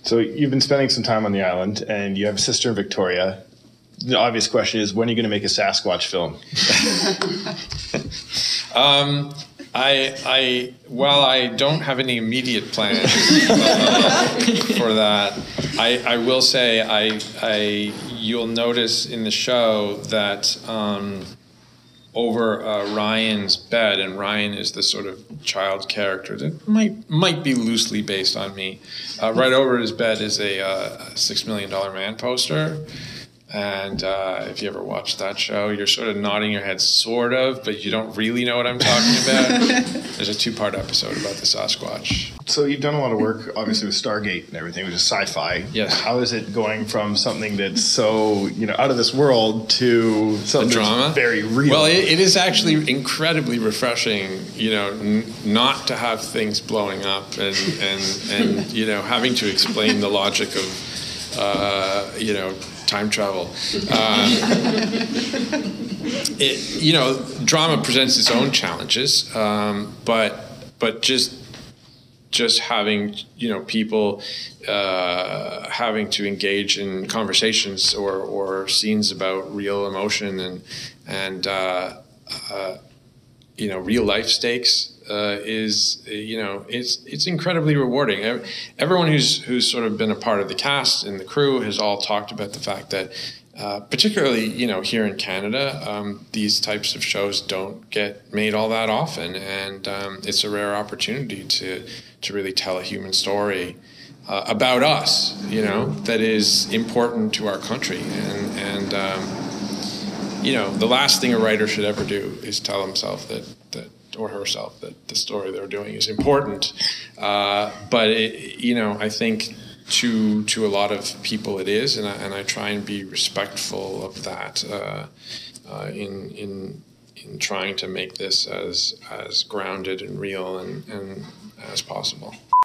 So you've been spending some time on the island, and you have a sister in Victoria. The obvious question is, when are you going to make a Sasquatch film? While I don't have any immediate plans for that, I will say you'll notice in the show that over Ryan's bed, and Ryan is the sort of child character that might be loosely based on me. Right over his bed is a $6 Million Man poster. And if you ever watched that show, you're sort of nodding your head, sort of, but you don't really know what I'm talking about. There's a 2-part episode about the Sasquatch. So you've done a lot of work, obviously, with Stargate and everything, which is sci-fi. Yes. How is it going from something that's so, out of this world to something that's very real? Well, it is actually incredibly refreshing, not to have things blowing up and having to explain the logic of, time travel. Drama presents its own challenges, but just having people having to engage in conversations or scenes about real emotion and real life stakes is it's incredibly rewarding. Everyone who's sort of been a part of the cast and the crew has all talked about the fact that particularly here in Canada, these types of shows don't get made all that often, and it's a rare opportunity to really tell a human story about us, that is important to our country, and the last thing a writer should ever do is tell himself that or herself that the story they're doing is important. But I think to a lot of people it is, and I try and be respectful of that in trying to make this as grounded and real and as possible.